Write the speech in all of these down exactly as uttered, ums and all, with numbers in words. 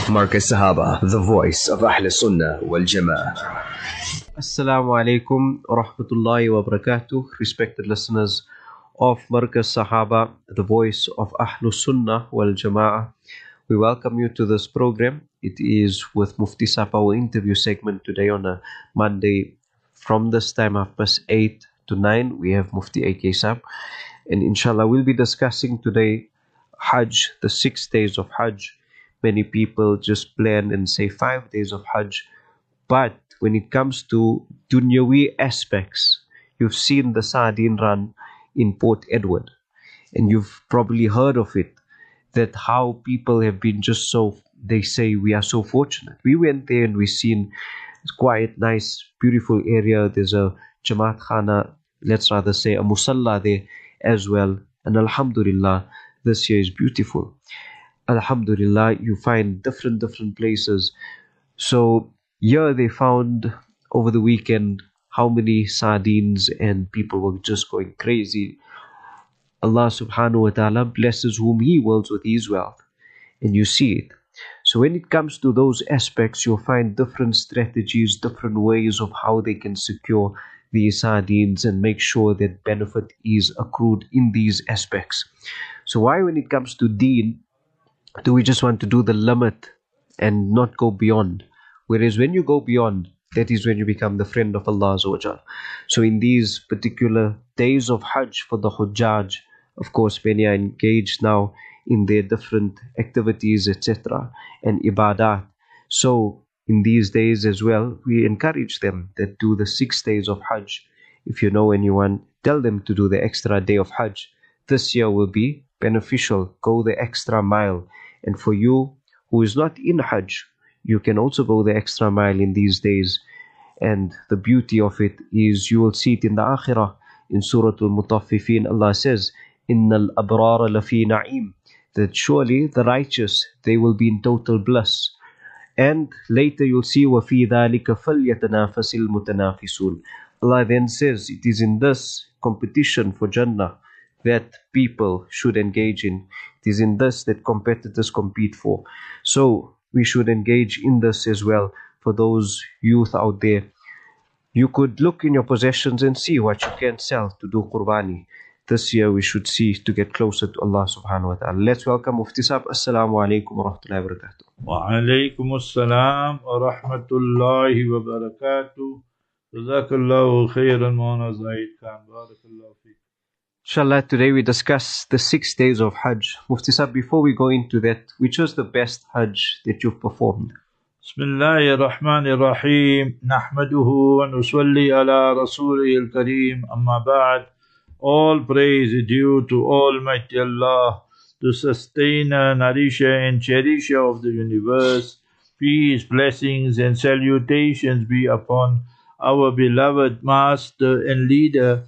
Markaz Sahaba, the voice of Ahl Sunnah wal Jama'ah. Assalamu alaikum wa rahmatullahi wa barakatuh. Respected listeners of Markaz Sahaba, the voice of Ahl Sunnah wal Jama'ah. We welcome you to this program. It is with Mufti Saab, our interview segment today on a Monday. From this time, half past eight to nine, we have Mufti A K Saab. And inshallah, we'll be discussing today Hajj, the six days of Hajj. Many people just plan and say five days of Hajj. But when it comes to dunyawi aspects, you've seen the Sardine run in Port Edward. And you've probably heard of it, that how people have been just so, they say we are so fortunate. We went there and we seen it's quite nice, beautiful area. There's a Jamaat Khana, let's rather say a Musalla there as well. And Alhamdulillah, this year is beautiful. Alhamdulillah, you find different, different places. So here they found over the weekend how many sardines, and people were just going crazy. Allah subhanahu wa ta'ala blesses whom He wills with His wealth. And you see it. So when it comes to those aspects, you'll find different strategies, different ways of how they can secure these sardines and make sure that benefit is accrued in these aspects. So why when it comes to deen, do we just want to do the limit and not go beyond? Whereas when you go beyond, that is when you become the friend of Allah Azza wa Jal. So in these particular days of Hajj for the Hujjaj, of course, many are engaged now in their different activities, et cetera, and ibadat. So in these days as well, we encourage them that do the six days of Hajj. If you know anyone, tell them to do the extra day of Hajj. This year will be beneficial. Go the extra mile. And for you who is not in Hajj, you can also go the extra mile in these days. And the beauty of it is you will see it in the Akhirah. In Surah Al-Mutaffifin, Allah says, Innal abrara lafi na'im, that surely the righteous, they will be in total bliss. And later you'll see, وَفِي ذَلِكَ فَلْيَتَنَافَسِ الْمُتَنَافِسُونَ. Allah then says, it is in this competition for Jannah that people should engage in. It is in this that competitors compete for. So we should engage in this as well. For those youth out there, you could look in your possessions and see what you can sell to do Qurbani. This year we should see to get closer to Allah subhanahu wa ta'ala. Let's welcome Mufti Saab. Assalamu alaikum wa rahmatullahi wa barakatuh. Wa alaikum assalam wa rahmatullahi wa barakatuh. Jazakallahu khairan Mawlana Zaid Khan. Barakallahu feek. Inshallah, today we discuss the six days of Hajj. Mufti Saab, before we go into that, which was the best Hajj that you've performed? Bismillahir Rahmanir Rahim. Nahmaduhu wa nusalli ala Rasulihil Kareem. Amma ba'd. All praise is due to Almighty Allah, the sustainer, nourisher and cherisher of the universe. Peace, blessings and salutations be upon our beloved master and leader,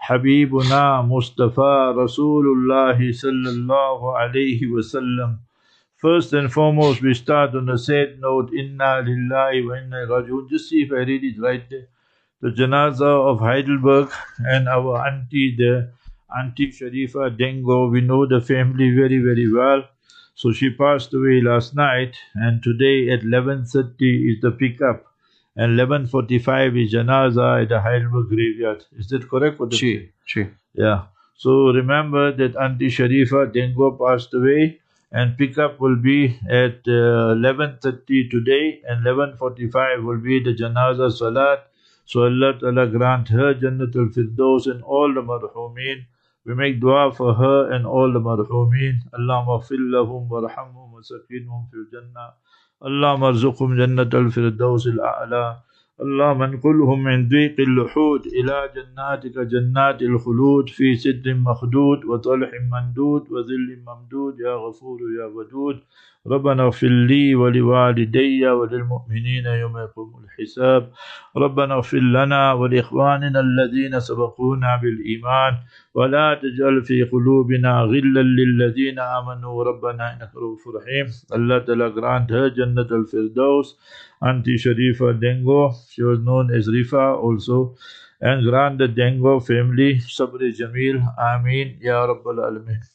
Habibuna Mustafa Rasulullah sallallahu alayhi wasallam. First and foremost, we start on a sad note, Inna lillahi wa inna rajiun. Just see if I read it right there. The Janaza of Heidelberg and our auntie, the Auntie Sharifa Dengo. We know the family very, very well. So she passed away last night, and today at eleven thirty is the pickup, and eleven forty-five is Janaza at the Heidelberg graveyard. Is that correct? Sure, sure. Yeah. So remember that Auntie Sharifa Dengo passed away, and pickup will be at uh, eleven thirty today, and eleven forty-five will be the Janaza Salat. So Allah Ta'ala grant her Jannatul Firdaus and all the marhumeen. We make dua for her and all the marhumeen. Allahumma fil lahum warhamhum wa sakinhum fil jannah. Allahumma arzuqhum Jannatul Firdaus al-a'la. Allahumma anqulhum min dhiqil luhud ila jannatika jannatil khulud fi sidrin makhdud wa talhin mandud wa dhillin mamdud ya ghafur ya wadud. ربنا اغفر لي ولوالدي وللمؤمنين يوم يقوم الحساب. ربنا اغفر لنا ولإخواننا الذين سبقونا بالإيمان ولا تجعل في قلوبنا غلا للذين آمنوا ربنا إنك رؤوف رحيم. Allah Ta'ala grant her Jannat al-Firdaus. Auntie Sharifa Dengo, she was known as Rifa also, and grant the Dengo family Sabr Jamil. Ameen Ya Rabbal Alameen.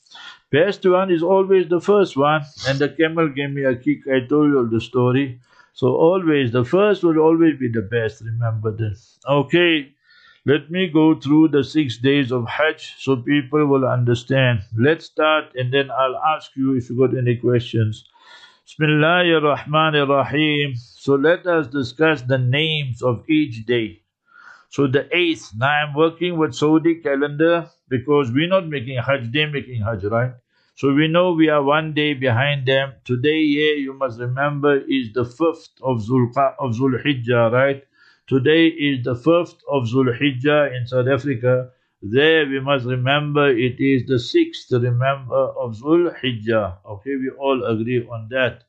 Best one is always the first one, and the camel gave me a kick. I told you the story. So always, the first will always be the best, remember this. Okay, let me go through the six days of Hajj so people will understand. Let's start and then I'll ask you if you got any questions. Bismillahir Rahmanir Rahim. So let us discuss the names of each day. So the eighth, now I'm working with Saudi calendar because we're not making Hajj, they're making Hajj, right? So we know we are one day behind them. Today, yeah, you must remember, is the fifth of Zulqa of Zulhijjah, right? Today is the fifth of Zulhijjah in South Africa. There we must remember it is the sixth, remember, of Zulhijjah. Okay, we all agree on that.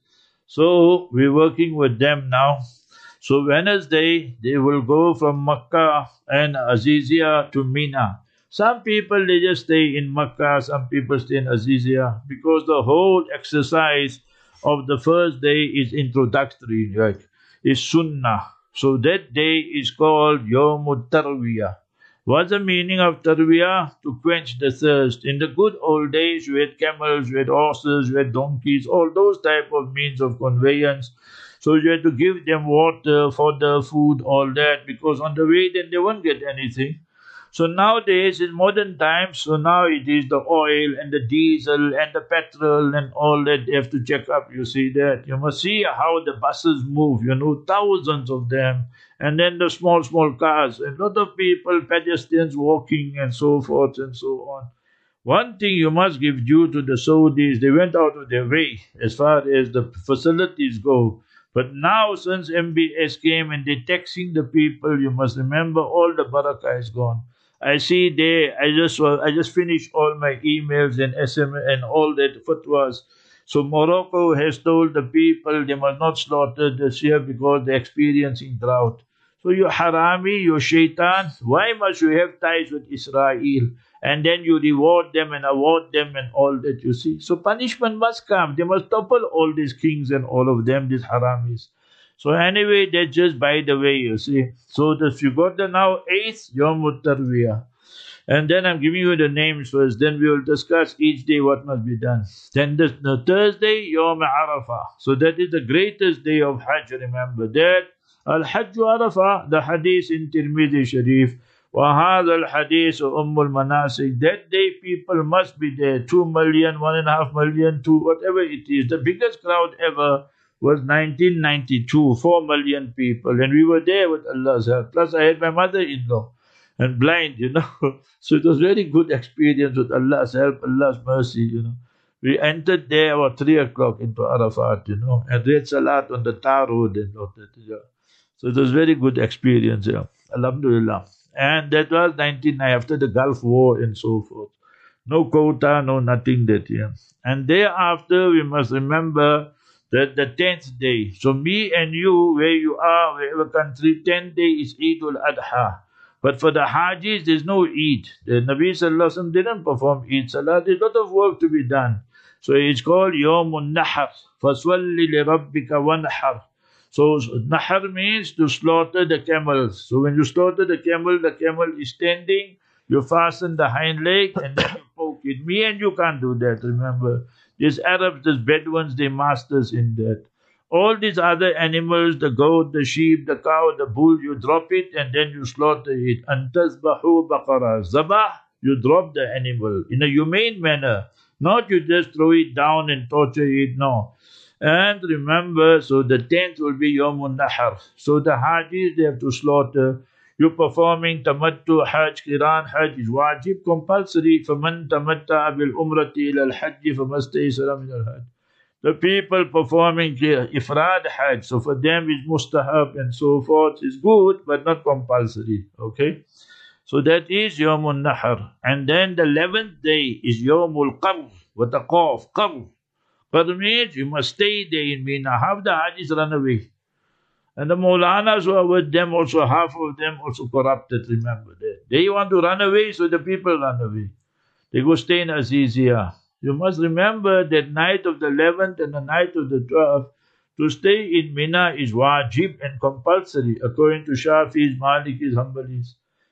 So we're working with them now. So Wednesday, they will go from Makkah and Azizia to Mina. Some people, they just stay in Makkah, some people stay in Azizia, because the whole exercise of the first day is introductory, right? Is Sunnah. So that day is called Yawmut Tarwiyah. What's the meaning of Tarwiyah? To quench the thirst. In the good old days, we had camels, we had horses, we had donkeys, all those type of means of conveyance. So you had to give them water, fodder, food, all that, because on the way then they won't get anything. So nowadays, in modern times, so now it is the oil and the diesel and the petrol and all that they have to check up. You see that? You must see how the buses move, you know, thousands of them. And then the small, small cars. A lot of people, pedestrians walking and so forth and so on. One thing you must give due to the Saudis, they went out of their way as far as the facilities go. But now, since M B S came and they're taxing the people, you must remember all the barakah is gone. I see there, I just I just finished all my emails and S M S and all that fatwas. So Morocco has told the people they must not slaughter this year because they're experiencing drought. So you harami, you shaitan, why must you have ties with Israel? And then you reward them and award them and all that, you see. So punishment must come. They must topple all these kings and all of them, these haramis. So anyway, that's just by the way, you see. So if you got the now eighth, Yawmut Tarwiyah. And then I'm giving you the names first. Then we will discuss each day what must be done. Then the, the Thursday, Yawm Arafah. So that is the greatest day of Hajj, remember that. Al-Hajj Arafah, the hadith in Tirmidhi Sharif. وَهَذَا الْحَدِيثُ أُمُّ الْمَنَاسِكِ. That day people must be there. Two million, one and a half million, two, whatever it is. The biggest crowd ever was nineteen ninety-two, four million people. And we were there with Allah's help. Plus I had my mother-in-law and blind, you know. So it was very good experience with Allah's help, Allah's mercy, you know. We entered there about three o'clock into Arafat, you know, and read Salat on the tar road and all that. Yeah. So it was very good experience, yeah. Alhamdulillah. And that was nineteen ninety, after the Gulf War and so forth. No quota, no nothing that year. And thereafter, we must remember that the tenth day. So me and you, where you are, wherever country, tenth day is Eid al-Adha. But for the Hajis, there's no Eid. The Nabi Sallallahu Alaihi Wasallam didn't perform Eid Salah. There's a lot of work to be done. So it's called Yawmun Nahar. فَصَلِّ لِرَبِّكَ وَنْحَرْ. So nahar means to slaughter the camels. So when you slaughter the camel, the camel is standing, you fasten the hind leg and then you poke it. Me and you can't do that, remember. These Arabs, these Bedouins, they're masters in that. All these other animals, the goat, the sheep, the cow, the bull, you drop it and then you slaughter it. Antazbahu baqara. Zabah, you drop the animal in a humane manner. Not you just throw it down and torture it, no. And remember, so the tenth will be Yawmun Nahar. So the Hajis, they have to slaughter. You're performing Tamattu Hajj, Qiran Hajj is wajib, compulsory. فَمَنْ تَمَتَّعَ بِالْأُمْرَةِ إِلَى الْحَجِّ فَمَسْتَيْسَرَ مِنَ الْحَجِّ. The people performing Ifrad Hajj, so for them is mustahab and so forth, is good, but not compulsory. Okay? So that is Yawmun Nahar. And then the eleventh day is Yawmul Qarr, with a qaf, Qarr. Qarr means you must stay there in Mina. Half the Hajis run away. And the Maulanas who are with them also, half of them also corrupted, remember that. They want to run away, so the people run away. They go stay in Azizia. You must remember that night of the eleventh and the night of the twelfth, to stay in Mina is wajib and compulsory, according to Shafi'is, Malikis, Hanbalis.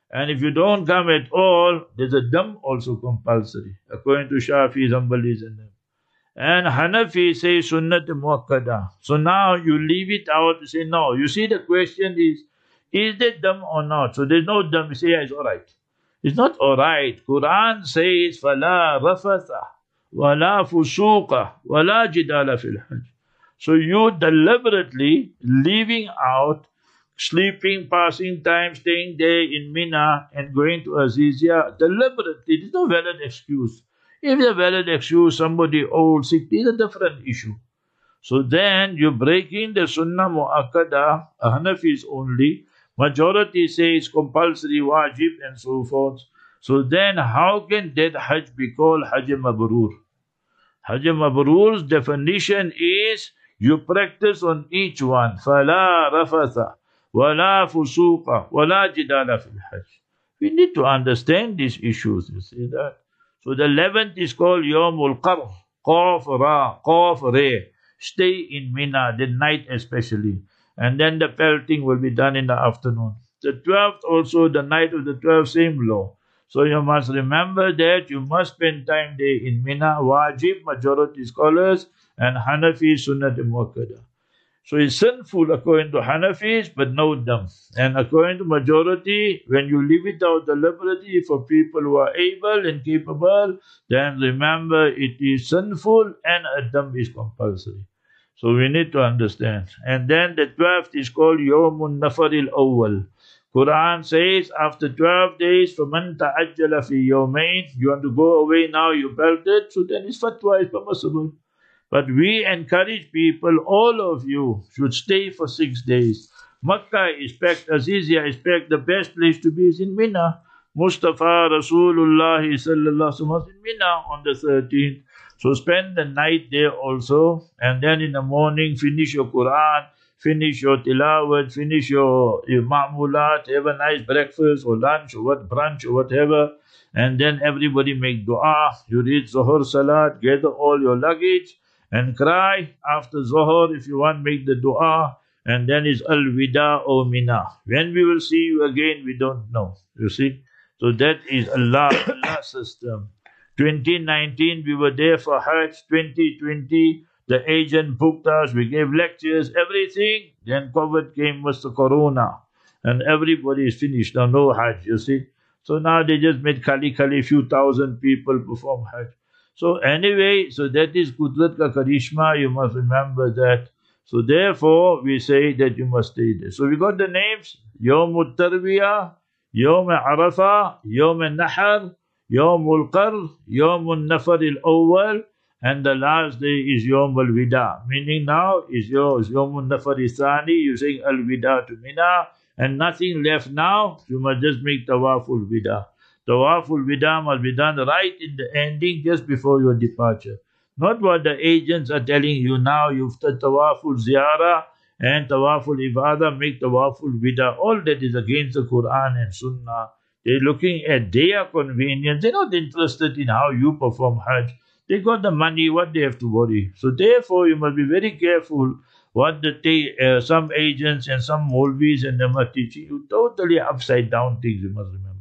And if you don't come at all, there's a dam also compulsory, according to Shafi's, Hanbalis and them. And Hanafi say sunnat muakkada. So now you leave it out, you say no. You see, the question is, is there dam or not? So there's no dam. You say, yeah, it's alright. It's not alright. Quran says, فَلَا رَفَثَ وَلَا فُسُوقَ وَلَا جِدَالَ فِي الْحَجِّ. So you deliberately leaving out sleeping, passing time, staying there in Mina and going to Azizia, deliberately, there's no valid excuse. If there's a valid excuse, somebody old, sick, it's a different issue. So then you're breaking the Sunnah Mu'akkada, Hanafis only, majority says compulsory, wajib and so forth. So then how can that Hajj be called Hajj Mabrur? Hajj Mabrur's definition is you practice on each one. فَلَا رَفَثَ وَلَا فُسُوقَ وَلَا جِدَالَ فِي الْحَجِّ. We need to understand these issues, you see that. So the eleventh is called Yawmul Qarr, Qaf Ra, Qaf Re. Stay in Mina, the night especially. And then the pelting will be done in the afternoon. The twelfth also, the night of the twelfth, same law. So you must remember that you must spend time there in Mina, wajib, majority scholars, and Hanafi Sunnat Muakkada. So it's sinful according to Hanafis, but no dam. And according to majority, when you leave it out deliberately for people who are able and capable, then remember it is sinful and a dam is compulsory. So we need to understand. And then the twelfth is called Yawmun Nafaril Awwal. Quran says after twelve days, فَمَنْ تَعَجَّلَ فِي يَوْمَيْنِ, you want to go away now, you belted, so then his fatwa is permissible. But we encourage people, all of you should stay for six days. Makkah is packed, Azizia is packed, the best place to be is in Mina. Mustafa Rasulullah sallallahu alaihi wasallam in Mina on the thirteenth. So spend the night there also, and then in the morning finish your Quran, finish your tilawat, finish your, your ma'mulat, have a nice breakfast or lunch or what, brunch or whatever, and then everybody make dua. You read Zuhur Salat, gather all your luggage, and cry after Zohar if you want, make the dua, and then is Al-Wida O Mina. When we will see you again, we don't know. You see? So that is Allah, Allah's system. twenty nineteen, we were there for Hajj. twenty twenty, the agent booked us, we gave lectures, everything. Then COVID came, was the Corona, and everybody is finished. Now no Hajj, you see? So now they just made Kali Kali, few thousand people perform Hajj. So anyway, so that is Qudrat ka Karishma, you must remember that. So therefore, we say that you must stay there. So we got the names, Yawmul Tarwiyah, Yawm Arafah, Yawm Nahar, Yawmul Qarr, Yawmul Nafar al-Awwal, and the last day is Yawm al-Wida. Meaning now is yours, Yawmul Nafar al-Thani, you saying al-Wida to Mina, and nothing left now, you must just make Tawaful Wida. Tawaful Wida must be done right in the ending, just before your departure. Not what the agents are telling you now, you've done Tawaful Ziyarah and Tawaful Ibadah, make Tawaful Wida. All that is against the Quran and Sunnah. They're looking at their convenience. They're not interested in how you perform Hajj. They got the money, what they have to worry. So therefore, you must be very careful what the uh, some agents and some Maulvis and them are teaching you. Totally upside down things, you must remember.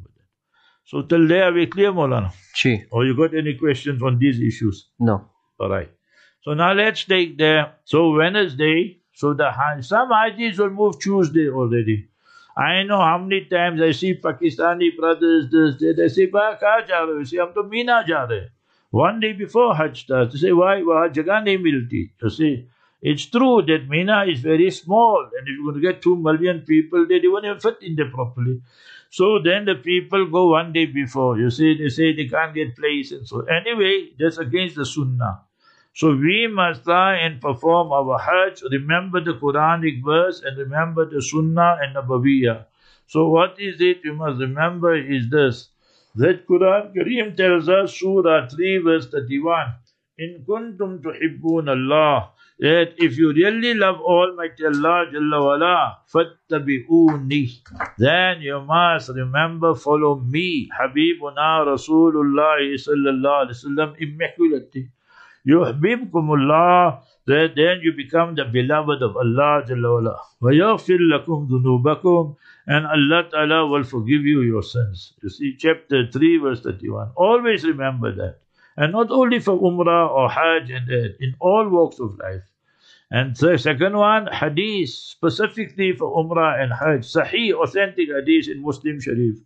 So till there, are we clear, Maulana? Chi. Or you got any questions on these issues? No. All right. So now let's take there. So Wednesday, so the some Hajis will move Tuesday already. I know how many times I see Pakistani brothers, this, they, they say, "Ba kaha ja rahe ho?" Say, "Hum to Mina ja rahe." One day before Hajj starts, they say, "Why? Wahan jagah nahi milti." You see, it's true that Mina is very small, and if you're going to get two million people there, they won't even fit in there properly. So then the people go one day before. You see, they say they can't get place and so. Anyway, that's against the Sunnah. So we must try and perform our Hajj, remember the Quranic verse and remember the Sunnah and Nabawiyah. So what is it you must remember is this. That Quran Kareem tells us, Surah three verse thirty-one, In kuntum tuhibbun Allah, that if you really love Almighty Allah Jalla wala, fattabi'uni, then you must remember, follow me, Habibuna Rasulullah sallallahu alaihi wasallam, immaculately. Yuhbibkumullah, That then you become the beloved of Allah Jalla wa'ala. وَيَغْفِرْ لَكُمْ ذُنُوبَكُمْ, and Allah Ta'ala will forgive you your sins. You see, chapter three, verse thirty-one. Always remember that. And not only for Umrah or Hajj, and that, in all walks of life. And the second one, hadith, specifically for Umrah and Hajj. Sahih, authentic hadith in Muslim Sharif.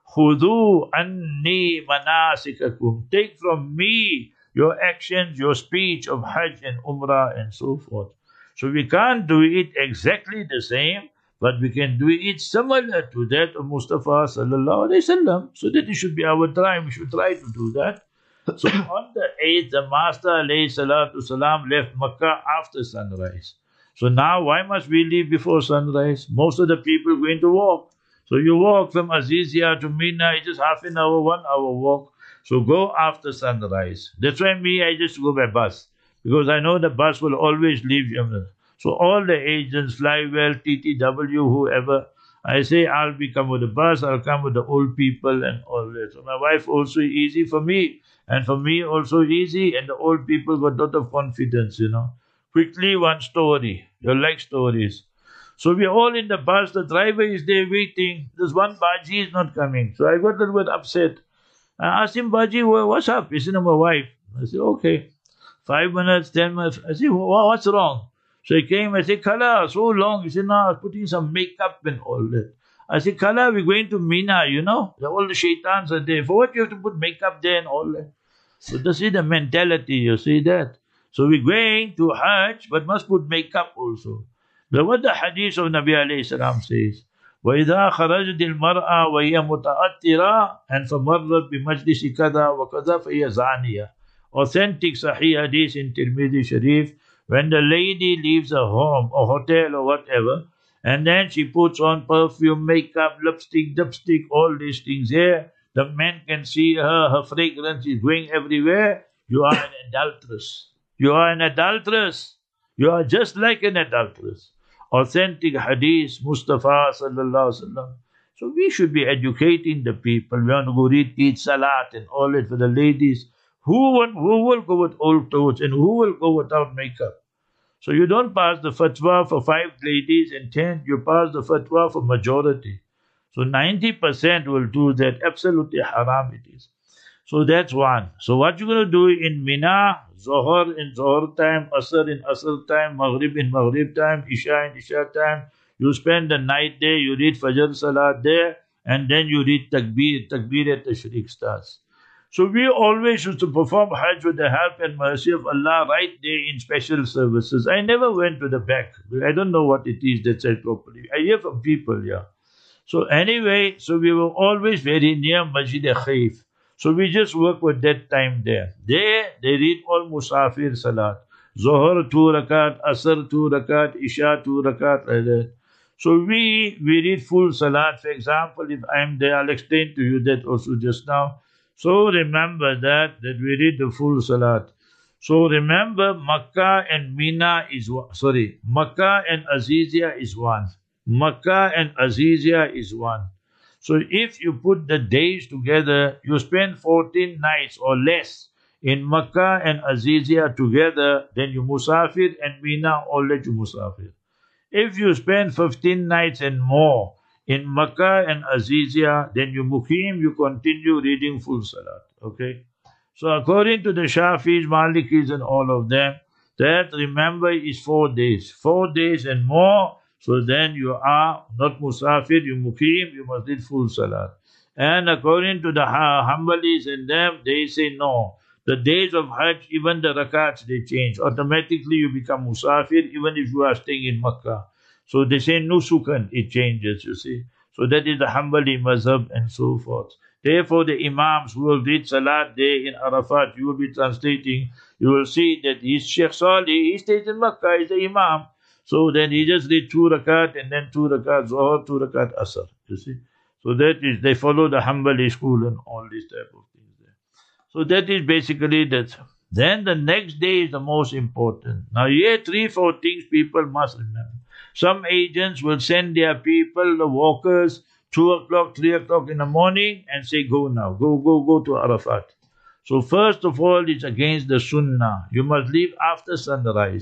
خُذُوا عَنِّي مَنَاسِكَكُمْ. Take from me your actions, your speech of Hajj and Umrah and so forth. So we can't do it exactly the same, but we can do it similar to that of Mustafa Sallallahu Alaihi Wasallam. So that it should be our try. We should try to do that. So on the eighth, the Master alayhi salatu salam left Makkah after sunrise. So now why must we leave before sunrise? Most of the people going to walk. So you walk from Azizia to Mina, it's just half an hour, one hour walk. So go after sunrise. That's why me, I just go by bus. Because I know the bus will always leave Yemen. So all the agents, Flywell, T T W, whoever, I say I'll be come with the bus, I'll come with the old people and all that. So my wife also easy for me. And for me also easy, and the old people got a lot of confidence, you know. Quickly one story. You like stories. So we're all in the bus, the driver is there waiting. There's one Baji is not coming. So I got a little bit upset. I asked him, Baji, what's up? He said, my wife. I said, okay. Five minutes, ten minutes. I said, what's wrong? So he came, I said, Kala, so long. He said, no, I was putting some makeup and all that. I said, Kala, we're going to Mina, you know. All the shaitans are there. For what you have to put makeup there and all that? So this is the mentality, you see that. So we're going to Hajj, but must put makeup also. But what the hadith of Nabi alayhi salam says, وَإِذَا خَرَجَتِ الْمَرْأَةُ وَهِيَ مُتَأَطِّرَةٌ and فَمَرَّتْ بِمَجْلِسِ كَذَا وَكَذَا فَهِيَ زَانِيَةٌ. Authentic Sahih hadith in Tirmidhi Sharif, when the lady leaves a home or hotel or whatever, and then she puts on perfume, makeup, lipstick, dipstick, all these things here, the men can see her, her fragrance is going everywhere. You are an adulteress. You are an adulteress. You are just like an adulteress. Authentic hadith, Mustafa Sallallahu Alaihi Wasallam. So we should be educating the people. We want to go read Eid Salat and all that for the ladies. Who will, who will go with old clothes and who will go without makeup? So you don't pass the fatwa for five ladies and ten. You pass the fatwa for majority. So ninety percent will do that. Absolutely haram it is. So that's one. So what you're going to do in Mina, Zohar in Zohar time, Asr in Asr time, Maghrib in Maghrib time, Isha in Isha time. You spend the night there, you read Fajr Salat there, and then you read Takbir, Takbir at Tashriq starts. So we always used to perform Hajj with the help and mercy of Allah right there in special services. I never went to the back. I don't know what it is that said properly. I hear from people, yeah. So anyway, so we were always very near Masjid Khaif. So we just work with that time there. There, they read all Musafir Salat. Zohar two rakat, Asr two rakat, Isha two rakat, like that. So we, we read full Salat. For example, if I'm there, I'll explain to you that also just now. So remember that, that we read the full Salat. So remember, Makkah and Mina is one. Sorry, Makkah and Azizia is one. Makkah and Azizia is one. So if you put the days together, you spend fourteen nights or less in Makkah and Azizia together, then you Musafir and Mina all let you Musafir. If you spend fifteen nights and more in Makkah and Azizia, then you Mukim, you continue reading full Salat. Okay? So according to the Shafis, Malikis and all of them, that remember is four days. Four days and more. So then you are not Musafir, you Mukim, you must read full Salat. And according to the Hanbalis and them, they say no. The days of Hajj, even the rakats, they change. Automatically you become Musafir, even if you are staying in Makkah. So they say Nusukan, it changes, you see. So that is the Hanbali mazhab and so forth. Therefore the Imams who will read Salat there in Arafat, you will be translating, you will see that he's Sheikh Salih, he stays in Makkah, he's the Imam. So then he just read two rakat and then two rakat Zohar, two rakat Asr. You see? So that is, they follow the Hanbali school and all these type of things there. So that is basically that. Then the next day is the most important. Now here three, four things people must remember. Some agents will send their people, the walkers, two o'clock, three o'clock in the morning and say, go now, go, go, go to Arafat. So first of all, it's against the Sunnah. You must leave after sunrise.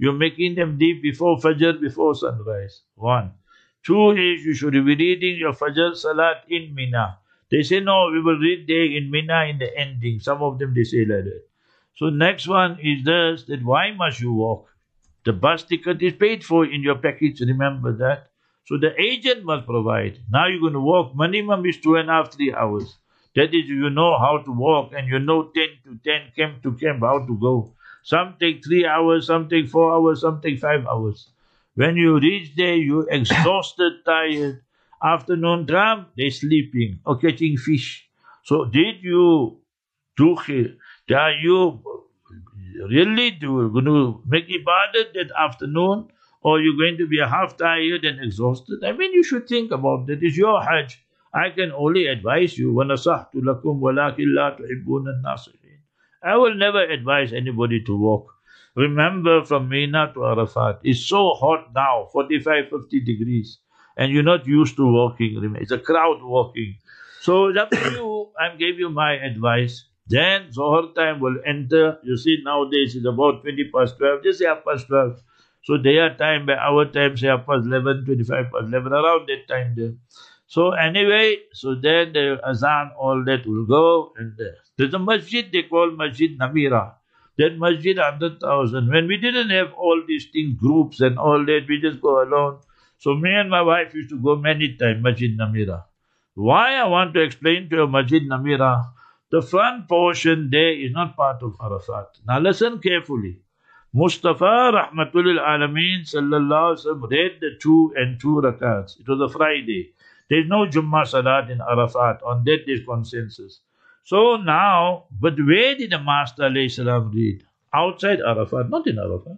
You're making them deep before Fajr, before sunrise. One. Two is you should be reading your Fajr Salat in Mina. They say, no, we will read there in Mina in the ending. Some of them, they say like that. So next one is this, that why must you walk? The bus ticket is paid for in your package, remember that. So the agent must provide. Now you're going to walk, minimum is two and a half, three hours. That is, you know how to walk and you know ten to ten, camp to camp, how to go. Some take three hours, some take four hours, some take five hours. When you reach there, you're exhausted, tired. Afternoon tram, they're sleeping or catching fish. So did you do it? Are you really do, going to make ibadat that afternoon? Or you're going to be half tired and exhausted? I mean, you should think about that. It's your Hajj. I can only advise you. وَنَصَحْتُ لَكُمْ وَلَكِنْ لَا تُحِبُّونَ النَّاصِحِينَ. I will never advise anybody to walk. Remember, from Mina to Arafat, it's so hot now, forty-five, fifty degrees. And you're not used to walking. It's a crowd walking. So it's up to you. I gave you my advice. Then Zohar time will enter. You see, nowadays it's about twenty past twelve. Just say half past twelve. So their time, by our time, say half past eleven, twenty-five past eleven, around that time there. So anyway, so then the azan, all that will go. And uh, there's a masjid they call Masjid Namira. That masjid, one hundred thousand. When we didn't have all these things, groups and all that, we just go alone. So me and my wife used to go many times, Masjid Namira. Why I want to explain to you Masjid Namira, the front portion there is not part of Arafat. Now listen carefully. Mustafa Rahmatul Alameen Sallallahu Alaihi Wasallam read the two and two rakats. It was a Friday. There is no Jummah Salat in Arafat. On that there is consensus. So now, but where did the Master Alayhi Salam read? Outside Arafat, not in Arafat.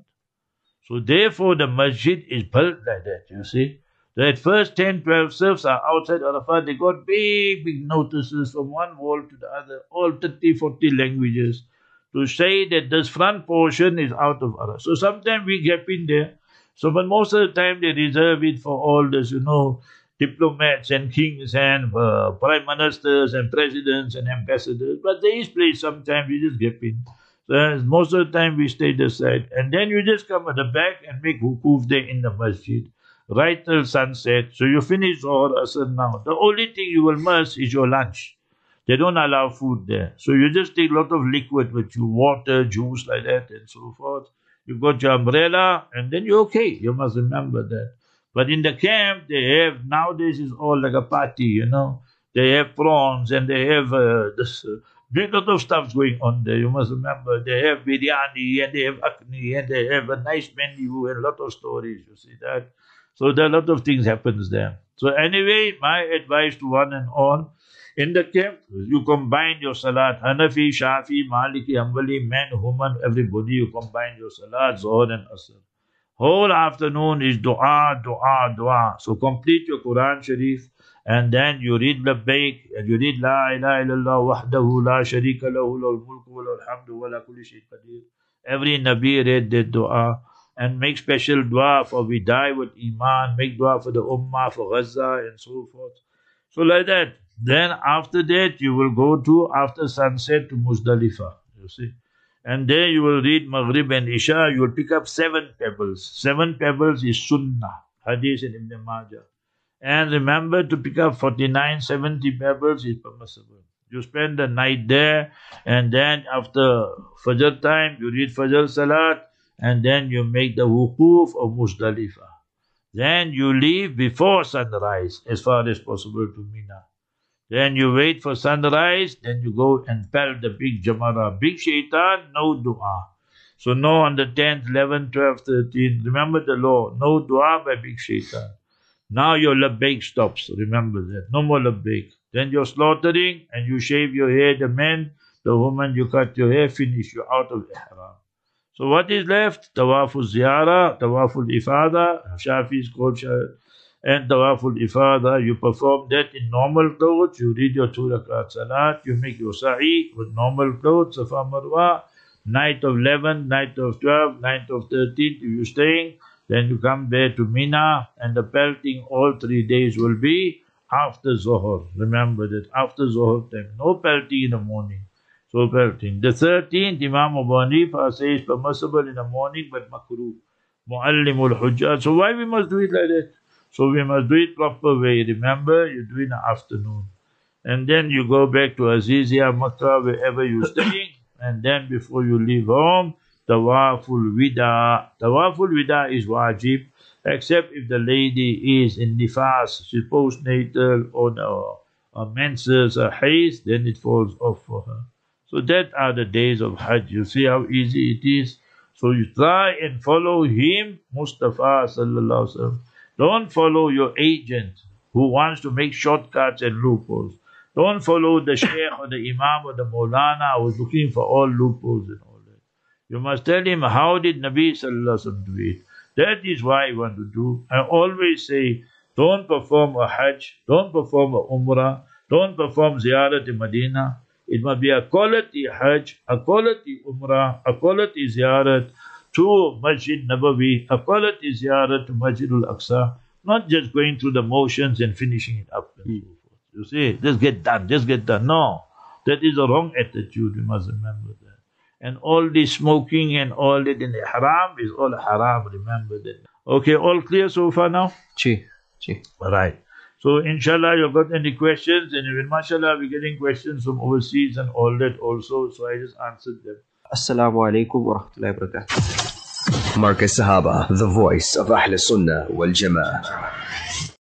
So therefore the masjid is built like that, you see. That first ten, twelve serfs are outside Arafat. They got big, big notices from one wall to the other, all thirty, forty languages, to say that this front portion is out of Arafat. So sometimes we gap in there. So, but most of the time they reserve it for all this, you know, diplomats and kings and uh, prime ministers and presidents and ambassadors. But there is place sometimes we just gap in. So most of the time we stay this side. And then you just come at the back and make wukuf there in the masjid. Right till sunset. So you finish all asr now. The only thing you will miss is your lunch. They don't allow food there. So you just take a lot of liquid with you, water, juice like that and so forth. You've got your umbrella and then you're okay. You must remember that. But in the camp, they have, nowadays it's all like a party, you know. They have prawns and they have uh, this uh, big lot of stuff going on there. You must remember, they have biryani and they have akni and they have a nice menu and a lot of stories, you see that. So there are a lot of things happens there. So anyway, my advice to one and all, in the camp, you combine your salat. Hanafi, Shafi, Maliki, Hanbali, men, women, everybody, you combine your salat, Zohar and Asr. Whole afternoon is dua, dua, dua. So complete your Quran Sharif and then you read Labbaik and you read La ilaha illallah wahdahu la sharika lahu lahul mulku wa lahul hamdu wa la kulli shay'in qadir. Every Nabi read that dua and make special dua for we die with Iman, make dua for the Ummah, for Gaza and so forth. So like that. Then after that you will go to, after sunset, to Muzdalifah. You see. And there you will read Maghrib and Isha. You will pick up seven pebbles. Seven pebbles is Sunnah. Hadith in Ibn Majah. And remember to pick up forty-nine, seventy pebbles is permissible. You spend the night there. And then after Fajr time, you read Fajr Salat. And then you make the wukuf of Muzdalifah. Then you leave before sunrise as far as possible to Mina. Then you wait for sunrise, then you go and pelt the big jamara. Big shaitan, no dua. So no on the tenth, eleventh, twelfth, thirteenth. Remember the law. No dua by big shaitan. Now your labbaik stops. Remember that. No more labbaik. Then you're slaughtering and you shave your hair. The men, the woman, you cut your hair, finish. You're out of ihram. So what is left? Tawaful ziyara, tawaful ifada. Shafi is called Shafi. And Tawaful Ifada, you perform that in normal clothes, you read your two rakat salat, you make your sa'i with normal clothes, Safa Marwa, night of eleven, night of twelve, night of thirteen, if you're staying, then you come there to Mina, and the pelting all three days will be after Zohar. Remember that, after Zohar time, no pelting in the morning. So pelting. The thirteenth, Imam Abu Hanifa says permissible in the morning, but makruh. Muallimul Hujjat. So why we must do it like that? So we must do it proper way. Remember, you do it in the afternoon. And then you go back to Azizia, Makkah, wherever you're staying. And then before you leave home, Tawaful Wida. Tawaful Wida is wajib, except if the lady is in nifas, she's postnatal, or no, or menses, or haze, then it falls off for her. So that are the days of Hajj. You see how easy it is? So you try and follow him, Mustafa sallallahu alaihi wasallam. Don't follow your agent who wants to make shortcuts and loopholes. Don't follow the sheikh or the imam or the maulana who is looking for all loopholes and all that. You must tell him, how did Nabi sallallahu alaihi wasallam do it? That is why I want to do. I always say, don't perform a Hajj, don't perform a Umrah, don't perform Ziyarat in Medina. It must be a quality Hajj, a quality Umrah, a quality Ziyarat to Masjid Nabawi, a quality Ziyarat to Masjid al-Aqsa, not just going through the motions and finishing it up and so forth. You see, just get done, just get done. No, that is a wrong attitude, we must remember that. And all this smoking and all that in the haram is all haram, remember that. Okay, all clear so far now? Ji, ji. Right. So, inshallah, you've got any questions? And even, mashallah, we're getting questions from overseas and all that also. So, I just answered them. Assalamu alaikum wa rahmatullahi wa barakatuh. Markaz Sahaba, the voice of Ahl Sunnah wal Jama'ah.